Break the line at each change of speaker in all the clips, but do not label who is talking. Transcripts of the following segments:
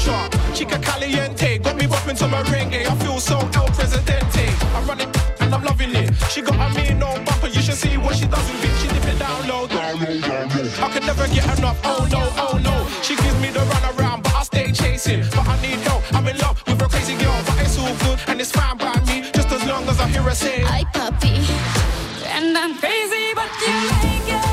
chart. Chica caliente, got me bopping to merengue. I feel so El Presidente. I run it and I'm loving it. She got a mean no bumper, you should see what she does with it. She dip it down low. I could never get enough, oh no, oh no. She gives me the runaround, but I stay chasing. But I need help, I'm in love with a crazy girl. But it's all good and it's fine by me, just as long as I hear her say,
ay papi, and I'm crazy but you like it.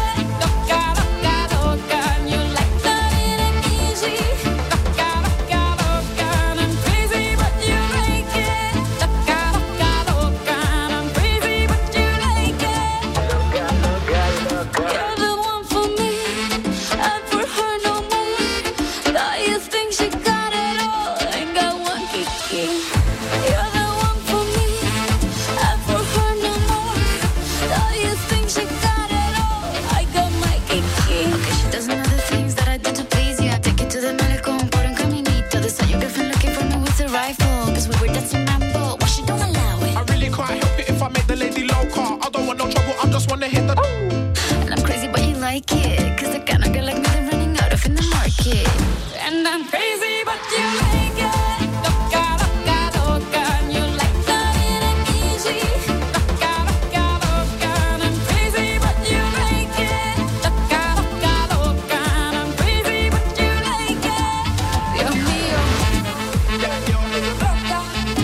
Wanna hit the
and I'm crazy but you like it, cause the kind of girl like me they're running out of in the market. And I'm crazy but you like it. Loca, loca, loca, and you like that it ain't easy. Loca, loca, loca, and I'm crazy but you like it. Loca, loca, loca, and I'm crazy but you like it. Dios mío. Loca.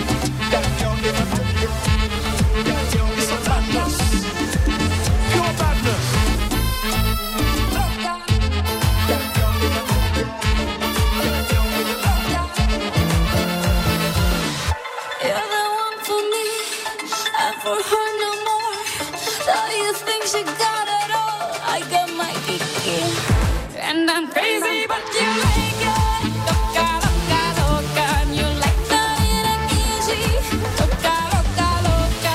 It's a madness. Pure madness.
You're the one for me, and for her no more. So you think she got it all? I got my kiki, and I'm crazy, but you like it. Loca, loca, loca, and you like that it ain't easy. Loca, loca, loca,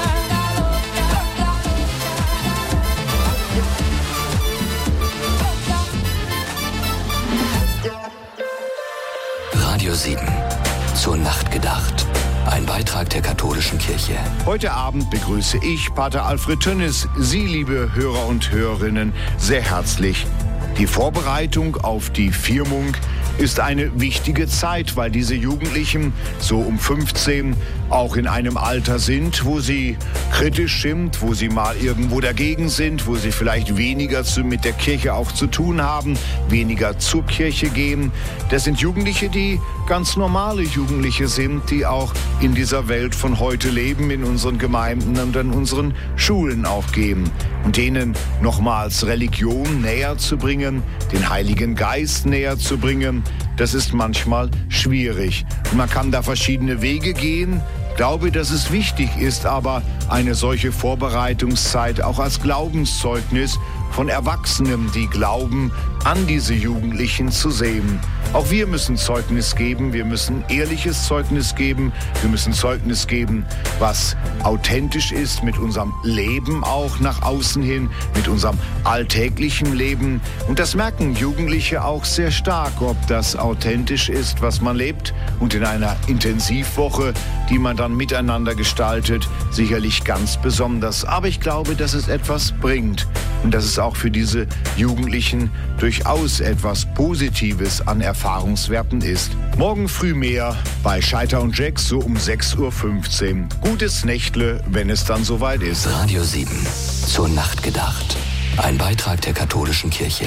loca.
Radio 7. Zur Nacht gedacht. Ein Beitrag der katholischen Kirche.
Heute Abend begrüße ich Pater Alfred Tönnis, Sie, liebe Hörer und Hörerinnen, sehr herzlich. Die Vorbereitung auf die Firmung ist eine wichtige Zeit, weil diese Jugendlichen so um 15 auch in einem Alter sind, wo sie kritisch sind, wo sie mal irgendwo dagegen sind, wo sie vielleicht weniger mit der Kirche auch zu tun haben, weniger zur Kirche gehen. Das sind Jugendliche, die ganz normale Jugendliche sind, die auch in dieser Welt von heute leben, in unseren Gemeinden und an unseren Schulen auch gehen. Und denen nochmals Religion näher zu bringen, den Heiligen Geist näher zu bringen, das ist manchmal schwierig. Und man kann da verschiedene Wege gehen. Ich glaube, dass es wichtig ist, aber eine solche Vorbereitungszeit auch als Glaubenszeugnis von Erwachsenen, die glauben, an diese Jugendlichen zu sehen. Auch wir müssen Zeugnis geben, wir müssen ehrliches Zeugnis geben, wir müssen Zeugnis geben, was authentisch ist mit unserem Leben auch nach außen hin, mit unserem alltäglichen Leben. Und das merken Jugendliche auch sehr stark, ob das authentisch ist, was man lebt. Und in einer Intensivwoche, die man dann miteinander gestaltet, sicherlich ganz besonders. Aber ich glaube, dass es etwas bringt und dass es auch für diese Jugendlichen durchaus etwas Positives an Erfahrungswerten ist. Morgen früh mehr bei Scheiter und Jax, so um 6:15 Uhr. Gutes Nächtle, wenn es dann soweit ist.
Radio 7. Zur Nacht gedacht. Ein Beitrag der katholischen Kirche.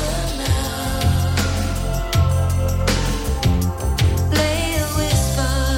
Lay a whisper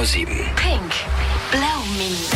7.
Pink, Blow Me.